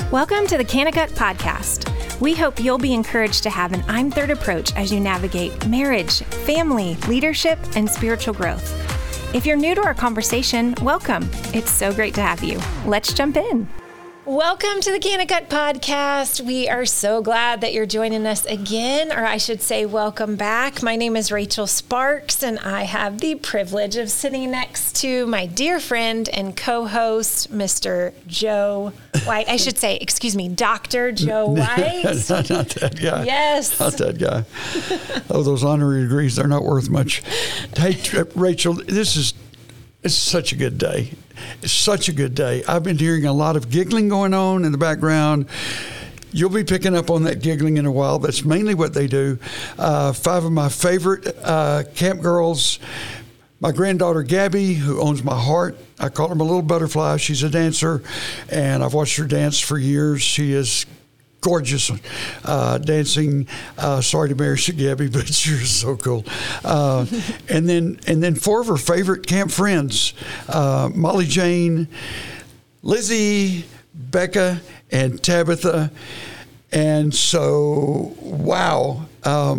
Welcome to the Kanakuk Podcast. We hope you'll be encouraged to have an I'm Third approach as you navigate marriage, family, leadership, and spiritual growth. If you're new to our conversation, welcome. It's so great to have you. Let's jump in. Welcome to the Kanakuk Podcast. We are so glad that you're joining us again, or I should say welcome back. My name is Rachel Sparks, and I have the privilege of sitting next to my dear friend and co-host, Mr. Joe White. I should say, Dr. Joe White. Not that guy. Yes. Not that guy. Oh, those honorary degrees, they're not worth much. Hey, Rachel, it's such a good day. It's such a good day. I've been hearing a lot of giggling going on in the background. You'll be picking up on that giggling in a while. That's mainly what they do. 5 of my favorite camp girls. My granddaughter, Gabby, who owns my heart. I call her my little butterfly. She's a dancer, and I've watched her dance for years. She is gorgeous dancing. Sorry to embarrass you, Gabby, but you're so cool. And then 4 of her favorite camp friends, Molly Jane, Lizzie, Becca, and Tabitha. And so, wow,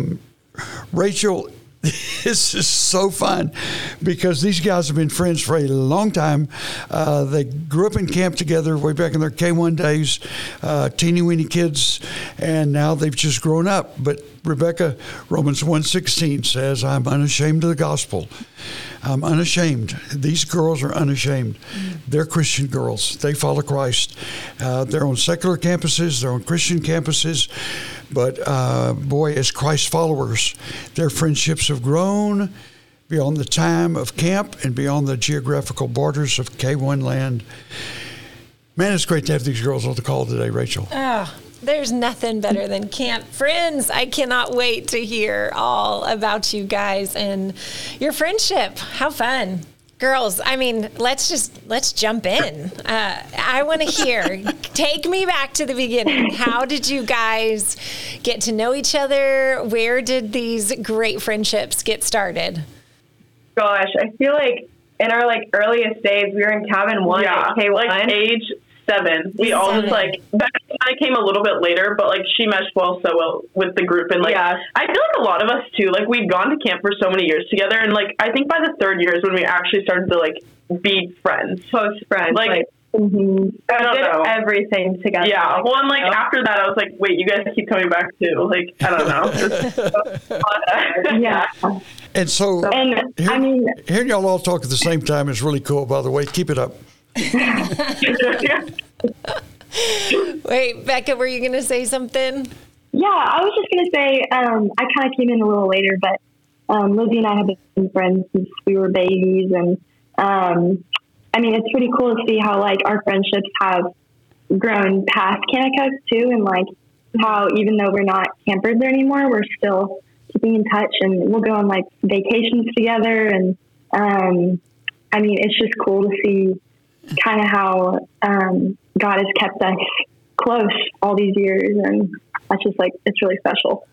Rachel, this is so fun because these guys have been friends for a long time. They grew up in camp together way back in their K1 days, teeny weeny kids, and now they've just grown up. But Rebecca, Romans 1:16 says, I'm unashamed of the gospel. I'm unashamed. These girls are unashamed. They're Christian girls. They follow Christ. They're on secular campuses. They're on Christian campuses. But boy, as Christ followers, their friendships have grown beyond the time of camp and beyond the geographical borders of K1 land. Man, it's great to have these girls on the call today, Rachel. Oh, there's nothing better than camp friends. I cannot wait to hear all about you guys and your friendship. How fun. Girls, I mean, let's jump in. I want to hear. Take me back to the beginning. How did you guys get to know each other? Where did these great friendships get started? Gosh, I feel like in our earliest days, we were in cabin 1 at K1. Age 7. We all just Becca kind of came a little bit later, but she meshed so well with the group. And I feel like a lot of us too, we'd gone to camp for so many years together. And I think by the 3rd year is when we actually started to be friends. Close friends. I don't know. Everything together. Yeah. Well, and after that, I was like, wait, you guys keep coming back too. I don't know. Yeah. And so, hearing y'all all talk at the same time is really cool, by the way. Keep it up. Wait, Becca, were you going to say something? Yeah, I was just going to say, I kind of came in a little later, but Lizzie and I have been friends since we were babies. And it's pretty cool to see how our friendships have grown past Kanakuk too. And how even though we're not campers there anymore, we're still keeping in touch and we'll go on vacations together. And it's just cool to see kind of how God has kept us close all these years, and that's just it's really special.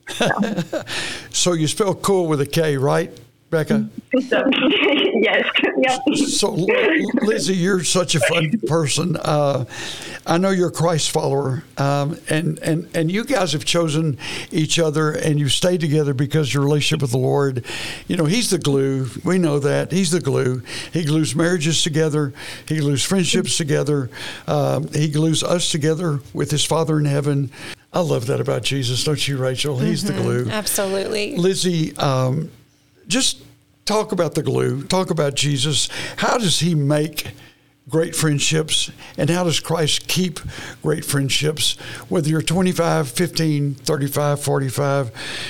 So you spell cool with a K, right, Becca? Yes. Yep. So Lizzie, you're such a fun person. I know you're a Christ follower, and you guys have chosen each other, and you stay together because your relationship with the Lord. He's the glue. We know that He's the glue. He glues marriages together. He glues friendships together. He glues us together with His Father in heaven. I love that about Jesus, don't you, Rachel? He's the glue. Absolutely. Lizzie, just talk about the glue. Talk about Jesus. How does He make great friendships, and how does Christ keep great friendships, whether you're 25, 15, 35, 45?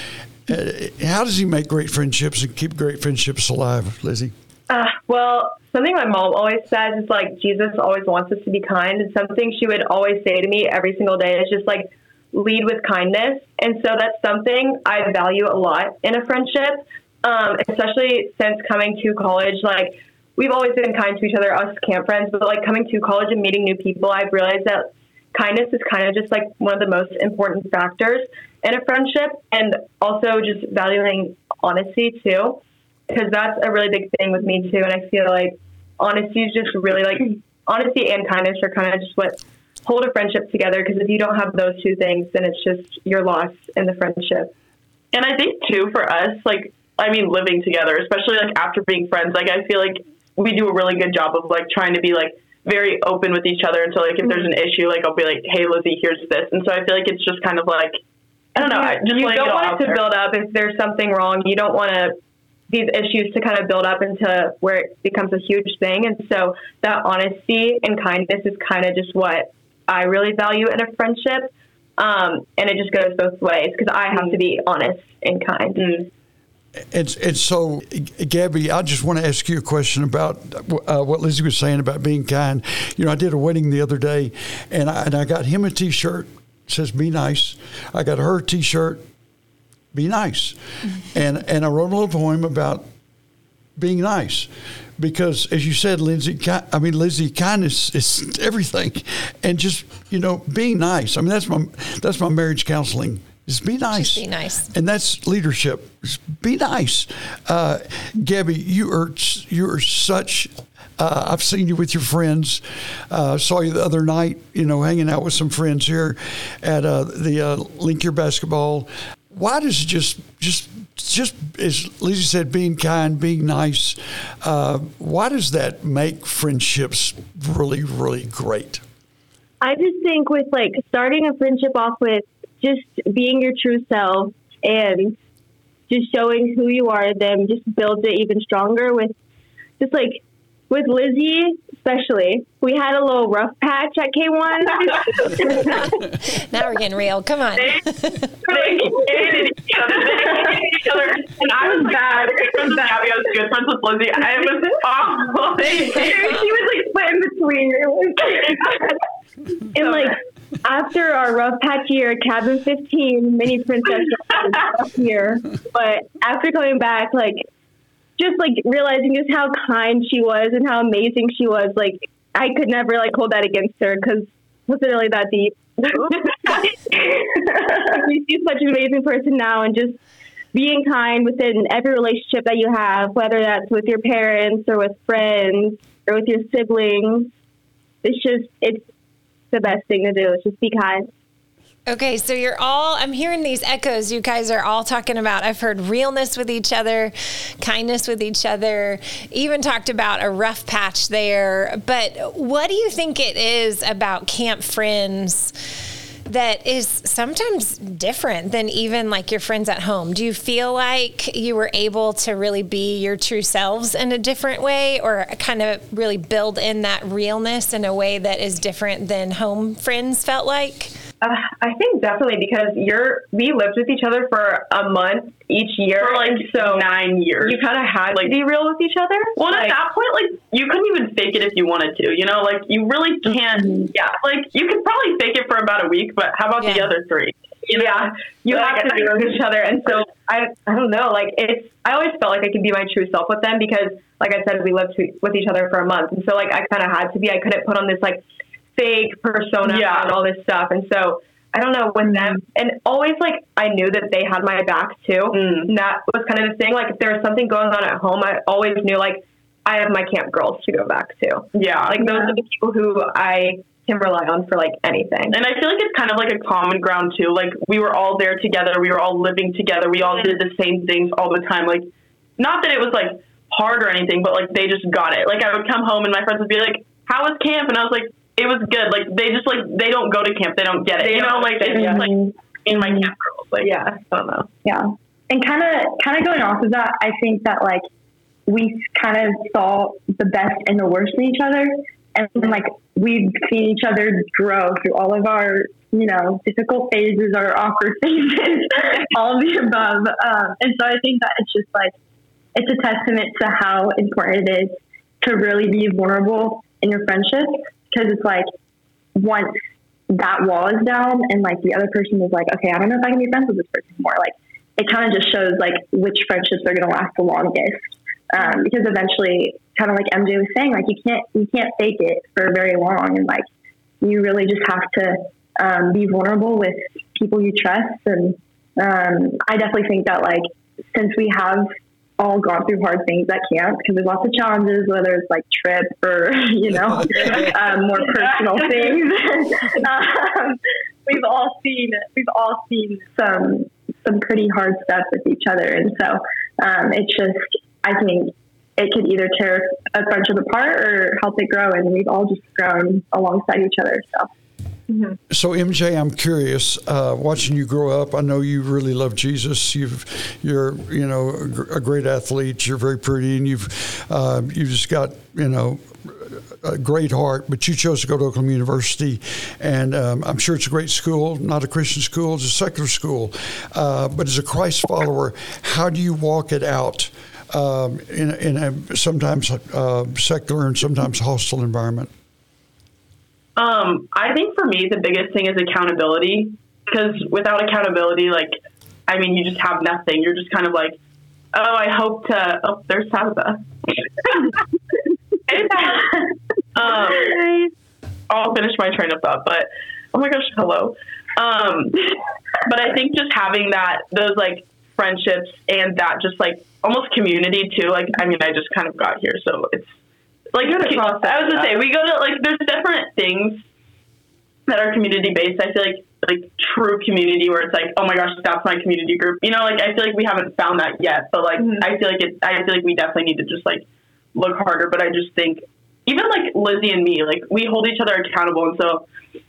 How does He make great friendships and keep great friendships alive, Lizzie? Well, something my mom always says is Jesus always wants us to be kind, and something she would always say to me every single day is just lead with kindness. And so that's something I value a lot in a friendship, especially since coming to college. We've always been kind to each other, us camp friends, but coming to college and meeting new people, I've realized that kindness is kind of just one of the most important factors in a friendship, and also just valuing honesty too, because that's a really big thing with me too. And I feel honesty is just really honesty and kindness are kind of just what hold a friendship together, because if you don't have those two things, then it's just you're lost in the friendship. And I think too, for us, like, I mean, living together, especially like after being friends, like I feel like we do a really good job of like trying to be like very open with each other. And so like if there's an issue, like I'll be like, hey, Lizzie, here's this. And so I feel like it's just kind of like, I don't know. You don't want it to build up if there's something wrong. You don't want these issues to kind of build up into where it becomes a huge thing. And so that honesty and kindness is kind of just what I really value in a friendship. And it just goes both ways, because I have to be honest and kind. It's so, Gabby, I just want to ask you a question about what Lizzie was saying about being kind. You know, I did a wedding the other day, and I got him a T-shirt, says "Be nice." I got her a T-shirt, "Be nice," and I wrote a little poem about being nice, because as you said, Lizzie, kindness is everything, and just, you know, being nice. I mean, that's my marriage counseling. Just be nice. Just be nice. And that's leadership. Just be nice. Gabby, you are such, I've seen you with your friends. Saw you the other night, you know, hanging out with some friends here at the Link Your Basketball. Why does just as Lizzie said, being kind, being nice, why does that make friendships really, really great? I just think with like starting a friendship off with just being your true self and just showing who you are to them just builds it even stronger. With just like with Lizzie especially, we had a little rough patch at K1. Now we're getting real. Come on. They hated each other. And I was bad. I was good friends with Lizzie. I was awful. She was like split in between. And like after our rough patch year, Cabin 15, Mini Princess rough year. But after coming back, like just like realizing just how kind she was and how amazing she was, like I could never like hold that against her, because it wasn't really that deep. She's such an amazing person now, and just being kind within every relationship that you have, whether that's with your parents or with friends or with your siblings. It's the best thing to do is just be kind. Okay, so I'm hearing these echoes. You guys are all talking about, I've heard realness with each other, kindness with each other, even talked about a rough patch there. But what do you think it is about camp friends that is sometimes different than even like your friends at home? Do you feel like you were able to really be your true selves in a different way, or kind of really build in that realness in a way that is different than home friends felt like? I think definitely, because we lived with each other for a month each year. For like 9 years. You kind of had to be real with each other. Well, like, at that point, like, you couldn't even fake it if you wanted to, you know? Like, you really can't. Yeah. Like, you could probably fake it for about a week, but how about the other 3? You know? Yeah. You have to be with each other. And so, I don't know, like, I always felt like I could be my true self with them, because, like I said, we lived with each other for a month. And so, like, I kind of had to be. I couldn't put on this, like, fake persona and all this stuff. And so I don't know, with them, and always like I knew that they had my back too. And that was kind of the thing. Like if there was something going on at home, I always knew like I have my camp girls to go back to. Yeah. Like those are the people who I can rely on for like anything. And I feel like it's kind of like a common ground too. Like we were all there together. We were all living together. We all did the same things all the time. Like not that it was like hard or anything, but like they just got it. Like I would come home and my friends would be like, "How was camp?" And I was like, "It was good." Like they just like they don't go to camp, they don't get it. You know, like it's just like in my camp girls. Like I don't know. Yeah. And kind of going off of that, I think that like we kind of saw the best and the worst in each other, and like we've seen each other grow through all of our, you know, difficult phases, our awkward phases, all of the above. And so I think that it's just like it's a testament to how important it is to really be vulnerable in your friendship. Because it's like, once that wall is down and like the other person is like, okay, I don't know if I can be friends with this person anymore. Like it kind of just shows like which friendships are going to last the longest. Because eventually, kind of like MJ was saying, like you can't fake it for very long. And like, you really just have to be vulnerable with people you trust. And I definitely think that like, since we have all gone through hard things at camp because there's lots of challenges, whether it's like trip or, more personal things. We've all seen some pretty hard stuff with each other. And so, it's just, I think it could either tear a friendship apart or help it grow. And we've all just grown alongside each other. So. Mm-hmm. So MJ, I'm curious, watching you grow up, I know you really love Jesus. You're a great athlete. You're very pretty, and you've just got, a great heart, but you chose to go to Oklahoma University, and I'm sure it's a great school, not a Christian school, it's a secular school. But as a Christ follower, how do you walk it out in a sometimes secular and sometimes hostile environment? I think for me, the biggest thing is accountability, because without accountability, you just have nothing. You're just kind of like, I hope to, there's Tabitha. I'll finish my train of thought, but oh my gosh, hello. But I think just having those friendships and that just almost community too. I just kind of got here, so it's I was gonna say, we go to there's different things that are community based. I feel like true community where it's oh my gosh, that's my community group. I feel like we haven't found that yet, but Mm-hmm. I feel like we definitely need to just look harder. But I just think even Lizzie and me, we hold each other accountable, and so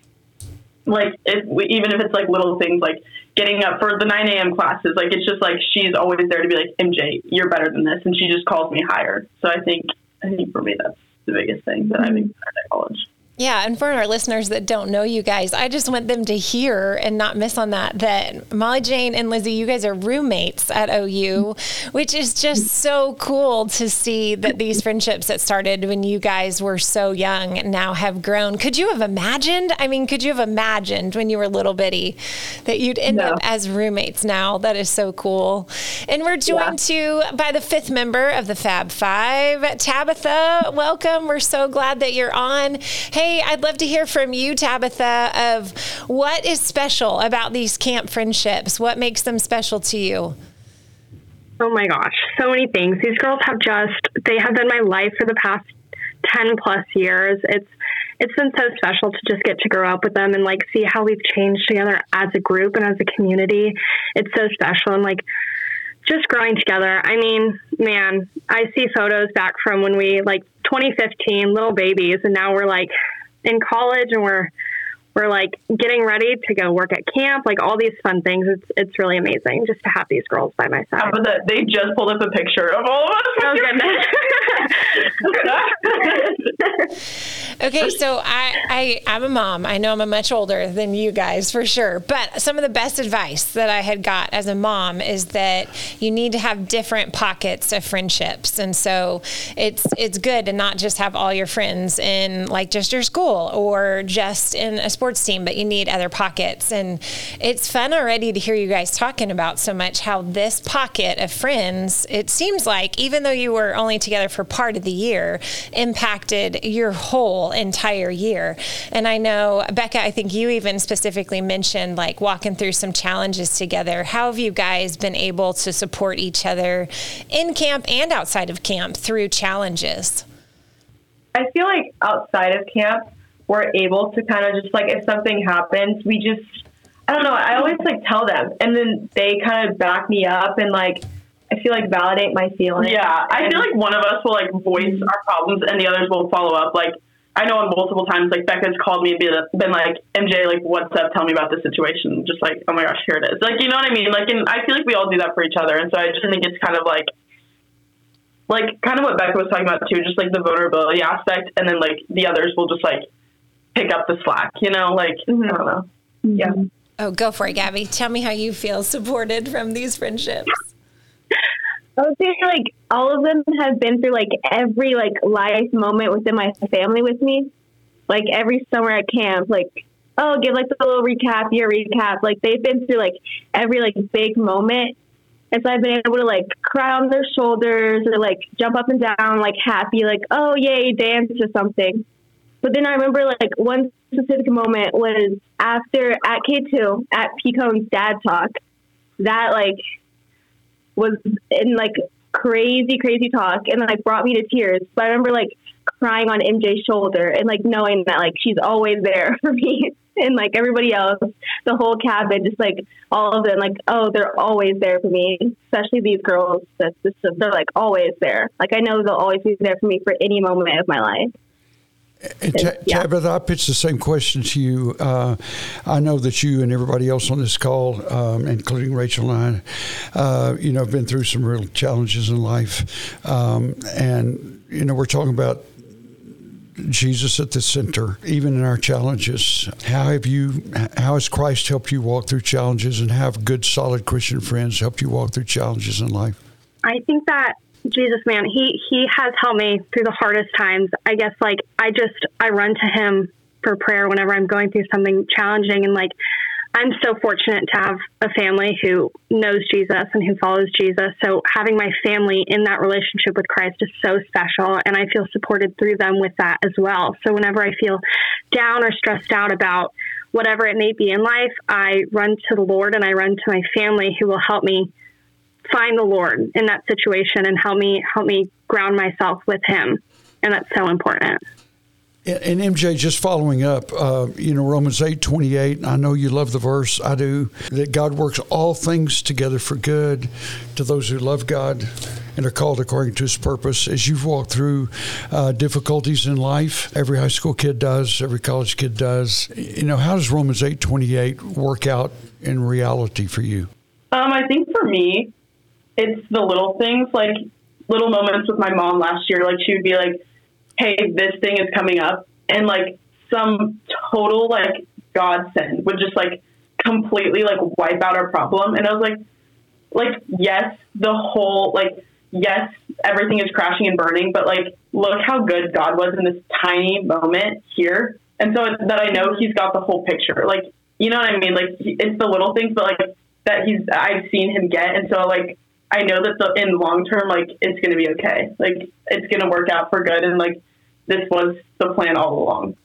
even if it's little things getting up for the 9 a.m. classes, it's just she's always there to be MJ, you're better than this, and she just calls me higher. So I think for me that's the biggest thing that I've learned at college. Yeah, and for our listeners that don't know you guys, I just want them to hear and not miss on that Molly Jane and Lizzie, you guys are roommates at OU, which is just so cool to see that these friendships that started when you guys were so young now have grown. Could you have imagined? When you were little bitty that you'd end up as roommates now? That is so cool. And we're joined too by the fifth member of the Fab Five, Tabitha. Welcome. We're so glad that you're on. Hey, I'd love to hear from you, Tabitha, of what is special about these camp friendships. What makes them special to you? Oh my gosh, so many things. These girls they have been my life for the past 10 plus years. It's been so special to just get to grow up with them and see how we've changed together as a group and as a community. It's so special. And just growing together. I mean, man, I see photos back from when we 2015, little babies, and now we're in college and we're getting ready to go work at camp, all these fun things. It's really amazing just to have these girls by my side. They just pulled up a picture of all of us. Oh goodness. Okay, so I'm a mom. I know I'm much older than you guys for sure, but some of the best advice that I had got as a mom is that you need to have different pockets of friendships. And so it's good to not just have all your friends in just your school or just in a sports team, but you need other pockets. And it's fun already to hear you guys talking about so much how this pocket of friends, it seems like, even though you were only together for part of the year, impacted your whole entire year. And I know, Becca, I think you even specifically mentioned walking through some challenges together. How have you guys been able to support each other in camp and outside of camp through challenges? I feel outside of camp, we're able to kind of just if something happens, we just, I don't know, I always tell them, and then they kind of back me up and I feel validate my feelings. Yeah, I feel one of us will voice our problems and the others will follow up. I know on multiple times Becca's called me and been MJ, what's up? Tell me about this situation. Just oh my gosh, here it is. You know what I mean? And I feel we all do that for each other. And so I just think it's kind of kind of what Becca was talking about too, just the vulnerability aspect. And then the others will just pick up the slack, I don't know. Yeah. Oh, go for it, Gabby. Tell me how you feel supported from these friendships. I would say all of them have been through every life moment within my family with me. Every summer at camp, give the little recap, year recap. They've been through every big moment. And so I've been able to cry on their shoulders or jump up and down happy, oh yay, dance or something. But then I remember one specific moment was after at K2 at Picone's dad talk. That was in crazy talk and like brought me to tears. But I remember like crying on MJ's shoulder and like knowing that like she's always there for me and like everybody else, the whole cabin, just like all of them, like, oh, they're always there for me, especially these girls. They're like always there. Like I know they'll always be there for me for any moment of my life. And Tabitha, I pitched the same question to you. I know that you and everybody else on this call, including Rachel and I, have been through some real challenges in life. And we're talking about Jesus at the center, even in our challenges. How has Christ helped you walk through challenges, and how have good, solid Christian friends helped you walk through challenges in life? I think that Jesus, man, he has helped me through the hardest times. I guess like I run to him for prayer whenever I'm going through something challenging. And like, I'm so fortunate to have a family who knows Jesus and who follows Jesus. So having my family in that relationship with Christ is so special. And I feel supported through them with that as well. So whenever I feel down or stressed out about whatever it may be in life, I run to the Lord and I run to my family who will help me find the Lord in that situation and help me ground myself with him. And that's so important. And MJ, just following up, Romans 8:28, I know you love the verse, I do, that God works all things together for good to those who love God and are called according to his purpose. As you've walked through difficulties in life, every high school kid does, every college kid does, how does Romans 8:28 work out in reality for you? I think for me, it's the little things, like little moments with my mom last year. Like she would be like, hey, this thing is coming up. And like some total like godsend would just like completely like wipe out our problem. And I was like, yes, yes, everything is crashing and burning, but like, look how good God was in this tiny moment here. And so it's that I know he's got the whole picture. Like, you know what I mean? Like it's the little things, but like that I've seen him get. And so like, I know that in long term, like it's going to be okay. Like it's going to work out for good. And like, this was the plan all along.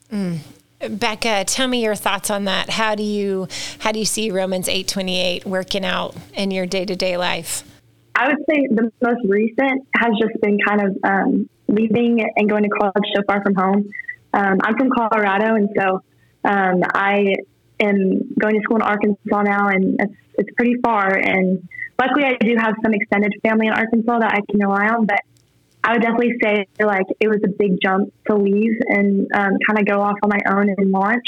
Becca, tell me your thoughts on that. How do you see Romans 8:28 working out in your day-to-day life? I would say the most recent has just been kind of leaving and going to college so far from home. I'm from Colorado, and so I am going to school in Arkansas now, and it's pretty far. And luckily, I do have some extended family in Arkansas that I can rely on, but I would definitely say like it was a big jump to leave and kind of go off on my own and launch.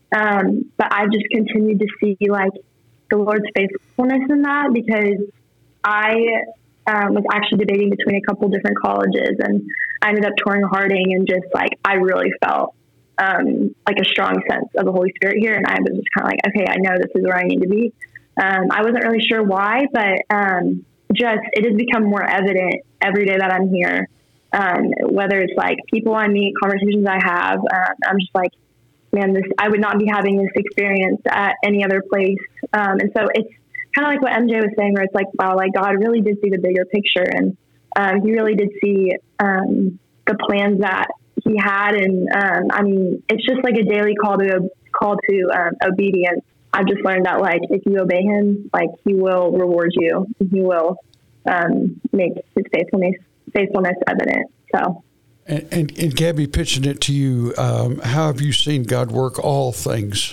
But I've just continued to see like the Lord's faithfulness in that, because I was actually debating between a couple different colleges, and I ended up touring Harding, and just like I really felt like a strong sense of the Holy Spirit here. And I was just kind of like, okay, I know this is where I need to be. I wasn't really sure why, but it has become more evident every day that I'm here. Whether it's like people I meet, conversations I have, I'm just like, man, I would not be having this experience at any other place. And so it's kind of like what MJ was saying, where it's like, wow, like God really did see the bigger picture, and he really did see the plans that he had. And I mean, it's just like a daily call to obedience. I've just learned that like if you obey him, like he will reward you, and he will make his faithfulness evident. So. And Gabby, pitching it to you, how have you seen God work all things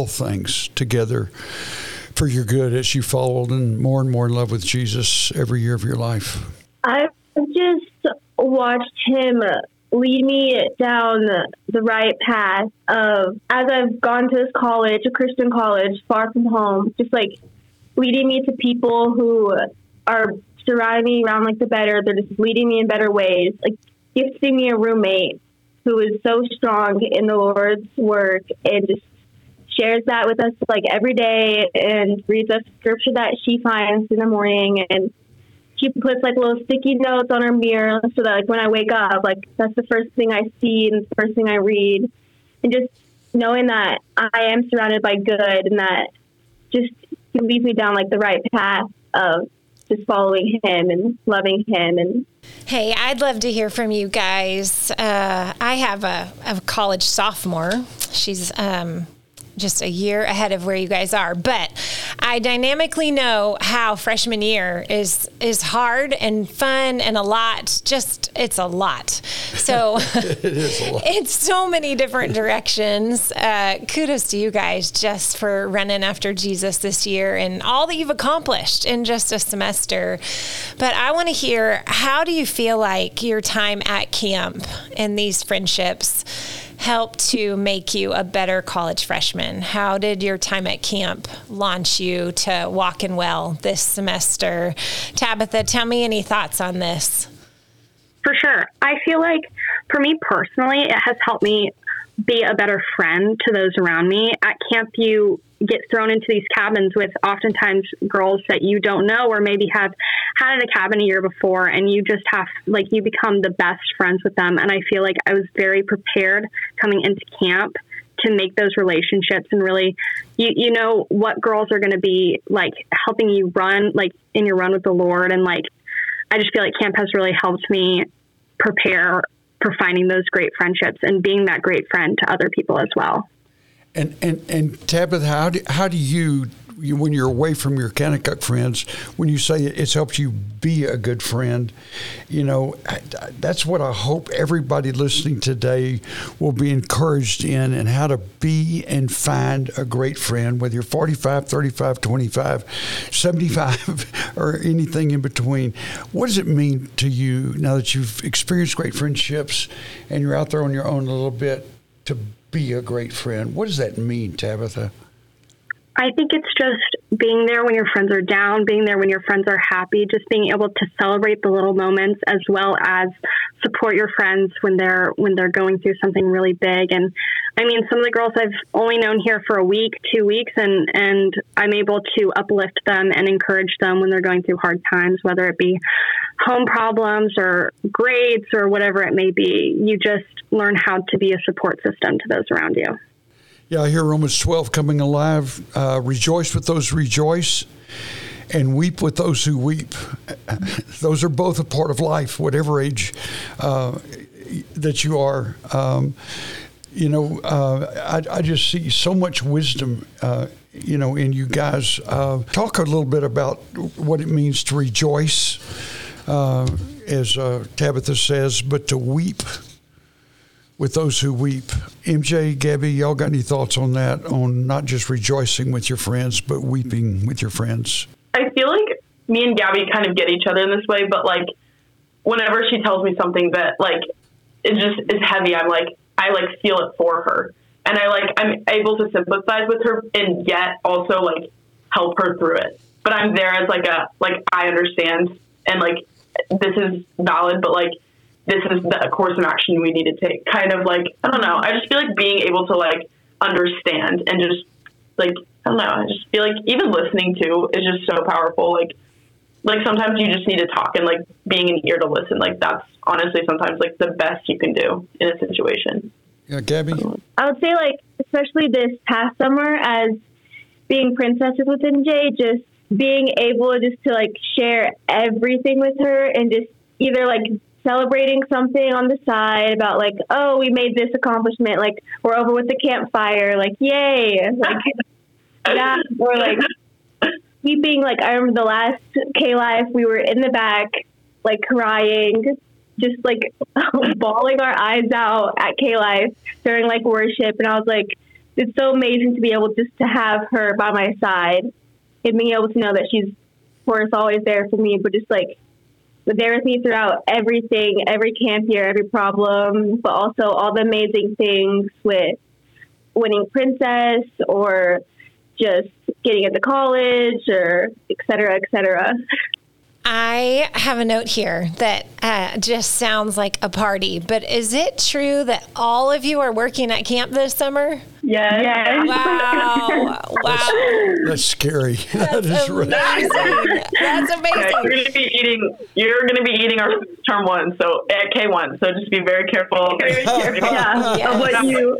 together for your good as you followed and more in love with Jesus every year of your life? I've just watched him lead me down the right path of, as I've gone to this college, a Christian college, far from home, just like leading me to people who are surrounding me around like the better. They're just leading me in better ways, like gifting me a roommate who is so strong in the Lord's work and just shares that with us like every day and reads us scripture that she finds in the morning, and she puts like little sticky notes on her mirror so that like when I wake up, like that's the first thing I see and the first thing I read. And just knowing that I am surrounded by good, and that just he leads me down like the right path of just following him and loving him. And hey, I'd love to hear from you guys. I have a college sophomore. She's just a year ahead of where you guys are. But I dynamically know how freshman year is hard and fun and a lot. It's a lot. So It is a lot. it's so many different directions. Kudos to you guys just for running after Jesus this year and all that you've accomplished in just a semester. But I want to hear, how do you feel like your time at camp and these friendships help to make you a better college freshman? How did your time at camp launch you to walking well this semester? Tabitha, tell me any thoughts on this. For sure. I feel like for me personally, it has helped me be a better friend to those around me. At camp, you get thrown into these cabins with oftentimes girls that you don't know or maybe have had in a cabin a year before, and you just have, like, you become the best friends with them. And I feel like I was very prepared coming into camp to make those relationships and really, you know what girls are going to be like helping you run, like in your run with the Lord. And like, I just feel like camp has really helped me prepare for finding those great friendships and being that great friend to other people as well. And Tabitha, how do you, when you're away from your Kanakuk friends, when you say it's helped you be a good friend, you know, that's what I hope everybody listening today will be encouraged in, and how to be and find a great friend, whether you're 45, 35, 25, 75, or anything in between. What does it mean to you now that you've experienced great friendships and you're out there on your own a little bit to be a great friend? What does that mean, Tabitha? I think it's just being there when your friends are down, being there when your friends are happy, just being able to celebrate the little moments as well as support your friends when they're going through something really big. And I mean, some of the girls I've only known here for a week, 2 weeks, and I'm able to uplift them and encourage them when they're going through hard times, whether it be home problems or grades or whatever it may be. You just learn how to be a support system to those around you. Yeah, I hear Romans 12 coming alive. Rejoice with those who rejoice, and weep with those who weep. Those are both a part of life, whatever age that you are. I just see so much wisdom, in you guys. Talk a little bit about what it means to rejoice, as Tabitha says, but to weep with those who weep. MJ, Gabby, y'all got any thoughts on that, on not just rejoicing with your friends, but weeping with your friends? I feel like me and Gabby kind of get each other in this way, but like whenever she tells me something that like it just is heavy, I feel it for her. And I'm able to sympathize with her and yet also like help her through it. But I'm there as I understand and like this is valid, but like this is the course of action we need to take. Kind of like, I don't know. I just feel like being able to like understand and just like, I don't know. I just feel like even listening to is just so powerful. Like sometimes you just need to talk and like being an ear to listen. Like that's honestly sometimes like the best you can do in a situation. Yeah, Gabby? I would say like, especially this past summer as being princesses with MJ, just being able just to like share everything with her and just either like celebrating something on the side about like, oh, we made this accomplishment, like we're over with the campfire, like yay, like that, or like weeping. Like I remember the last K-Life, we were in the back like crying, just like bawling our eyes out at K-Life during like worship, and I was like, it's so amazing to be able just to have her by my side and being able to know that she's of course always there for me, but just like there with me throughout everything, every camp year, every problem, but also all the amazing things with winning Princess or just getting into college or et cetera, et cetera. I have a note here that just sounds like a party, but is it true that all of you are working at camp this summer? Yes. Wow. Wow. That's scary. That's amazing. That's amazing. Yeah, you're gonna be eating our term one, so at K1. So just be very careful. Yeah. Of what you.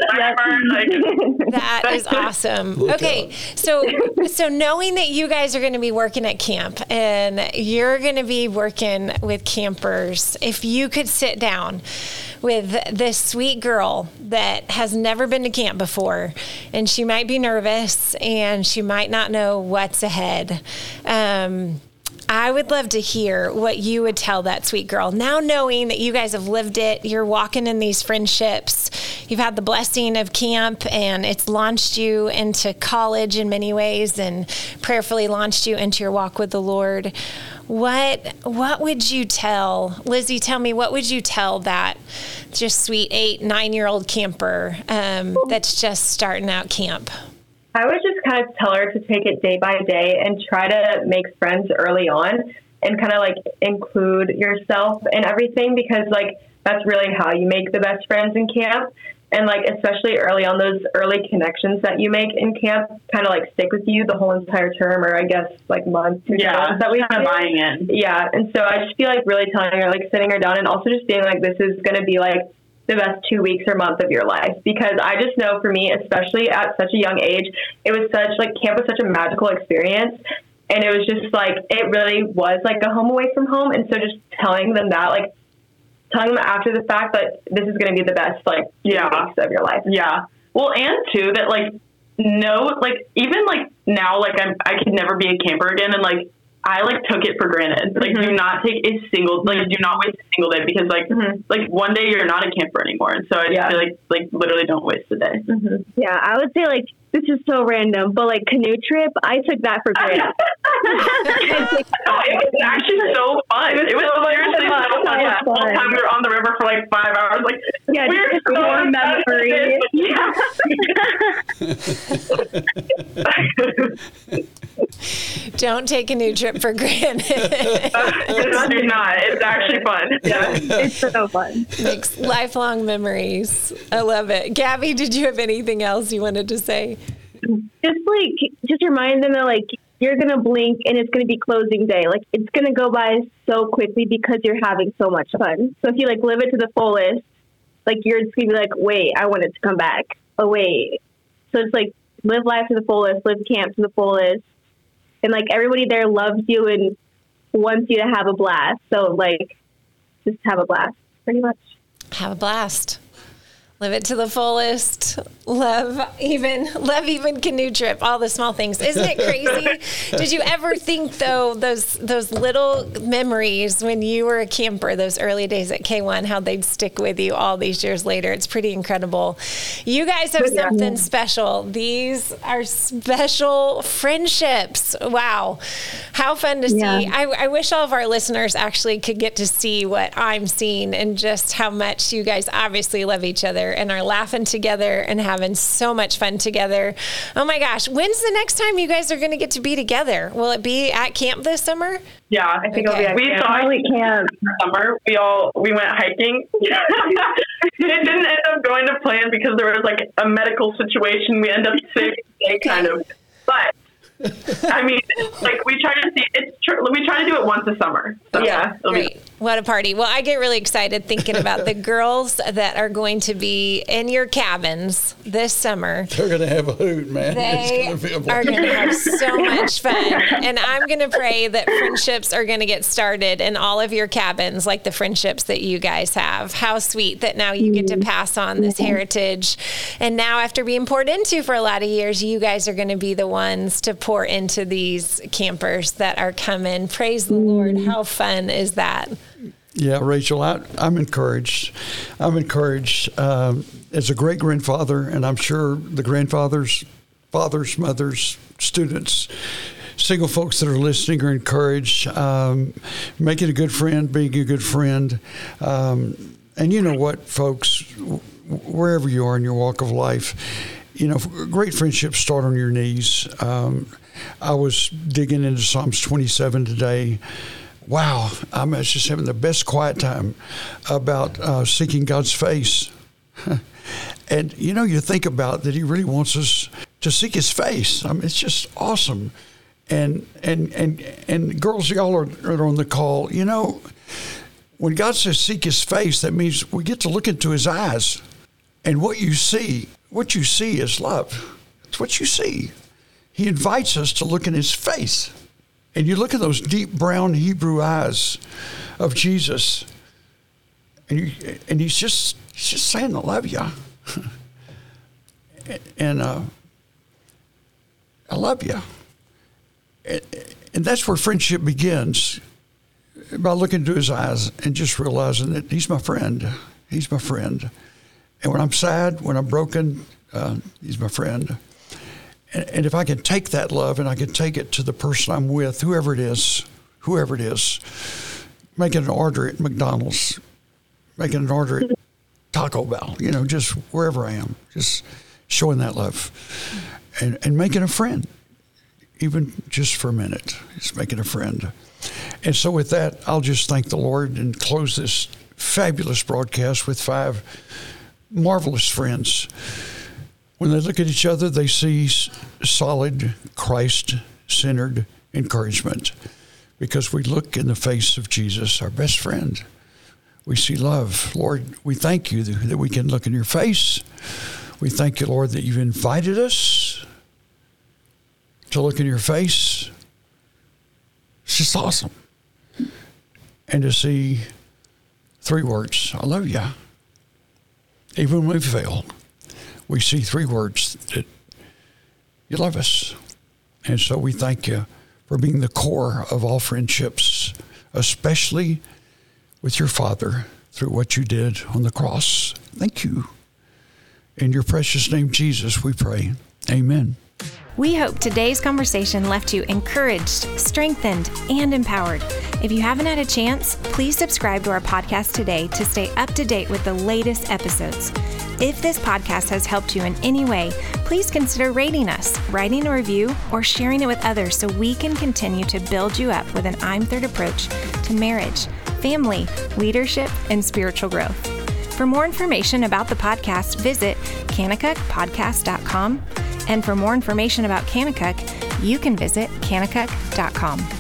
That is awesome. Okay, so knowing that you guys are going to be working at camp and you're going to be working with campers, if you could sit down with this sweet girl that has never been to camp before, and she might be nervous and she might not know what's ahead, I would love to hear what you would tell that sweet girl. Now knowing that you guys have lived it, you're walking in these friendships, you've had the blessing of camp, and it's launched you into college in many ways and prayerfully launched you into your walk with the Lord. What would you tell, Lizzie, tell me, what would you tell that just sweet 8-9-year-old camper that's just starting out camp? I would just kind of tell her to take it day by day and try to make friends early on and kind of like include yourself in everything, because like that's really how you make the best friends in camp. And like, especially early on, those early connections that you make in camp kind of like stick with you the whole entire term, or I guess like month. That we kind of buying in. Yeah. And so I just feel like really telling her, like sitting her down and also just being like, this is going to be like the best 2 weeks or month of your life. Because I just know for me, especially at such a young age, it was such like camp was such a magical experience. And it was just like, it really was like a home away from home. And so just telling them that, like telling them after the fact that this is going to be the best like 2 weeks of your life. Yeah. Well, and too, that like, no, like even like now, like I could never be a camper again. And like, I like took it for granted. Like, do not take a single, like, do not waste a single day, because like, like one day you're not a camper anymore. And so I just feel like literally don't waste a day. Yeah, I would say like, this is so random, but like canoe trip, I took that for granted. It was actually so fun. It was seriously so fun. Yeah, the whole time we were on the river for like 5 hours. Like, yeah, we're just more memory. Don't take a new trip for granted. Do not. It's actually fun. Yeah. It's so fun. Makes lifelong memories. I love it. Gabby, did you have anything else you wanted to say? Just remind them that like you're gonna blink and it's gonna be closing day. Like it's gonna go by so quickly because you're having so much fun. So if you like live it to the fullest, like you're just gonna be like, wait, I want it to come back. Oh wait. So it's like live life to the fullest, live camp to the fullest. And like everybody there loves you and wants you to have a blast. So like just have a blast, pretty much. Have a blast. Live it to the fullest. Love even canoe trip, all the small things. Isn't it crazy? Did you ever think, though, those little memories when you were a camper, those early days at K1, how they'd stick with you all these years later? It's pretty incredible. You guys have something special. These are special friendships. Wow. How fun to see. I wish all of our listeners actually could get to see what I'm seeing and just how much you guys obviously love each other and are laughing together and having so much fun together. Oh my gosh. When's the next time you guys are going to get to be together? Will it be at camp this summer? Yeah, I think it'll be at camp. Summer. We went hiking. It didn't end up going to plan because there was like a medical situation. We ended up sick, kind of. But I mean, like we try to do it once a summer. So, yeah, great. What a party. Well, I get really excited thinking about the girls that are going to be in your cabins this summer. They're going to have a hoot, man. They are going to have so much fun. And I'm going to pray that friendships are going to get started in all of your cabins, like the friendships that you guys have. How sweet that now you get to pass on this heritage. And now after being poured into for a lot of years, you guys are going to be the ones to pour into these campers that are coming. Praise the Lord. How fun is that? Yeah, Rachel, I'm encouraged. As a great-grandfather, and I'm sure the grandfathers, fathers, mothers, students, single folks that are listening are encouraged. Making a good friend, being a good friend. And you know what, folks, wherever you are in your walk of life, you know, great friendships start on your knees. I was digging into Psalms 27 today. Wow, I was just having the best quiet time about seeking God's face. And, you know, you think about that he really wants us to seek his face. I mean, it's just awesome. And girls, y'all are on the call. You know, when God says seek his face, that means we get to look into his eyes. And what you see is love. It's what you see. He invites us to look in his face. And you look at those deep brown Hebrew eyes of Jesus, and he's just saying, I love you. And I love you. And that's where friendship begins, by looking into his eyes and just realizing that he's my friend. He's my friend. And when I'm sad, when I'm broken, he's my friend. And if I can take that love and I can take it to the person I'm with, whoever it is, making an order at McDonald's, making an order at Taco Bell, just wherever I am, just showing that love and making a friend, even just for a minute, just making a friend. And so with that, I'll just thank the Lord and close this fabulous broadcast with 5 marvelous friends. When they look at each other, they see solid, Christ-centered encouragement, because we look in the face of Jesus, our best friend. We see love. Lord, we thank you that we can look in your face. We thank you, Lord, that you've invited us to look in your face. It's just awesome. And to see 3 words, I love you. Even when we fail, we see 3 words that you love us. And so we thank you for being the core of all friendships, especially with your Father through what you did on the cross. Thank you. In your precious name, Jesus, we pray. Amen. We hope today's conversation left you encouraged, strengthened, and empowered. If you haven't had a chance, please subscribe to our podcast today to stay up to date with the latest episodes. If this podcast has helped you in any way, please consider rating us, writing a review, or sharing it with others so we can continue to build you up with an I'm Third approach to marriage, family, leadership, and spiritual growth. For more information about the podcast, visit kanakukpodcast.com. And for more information about Kanakuk, you can visit kanakuk.com.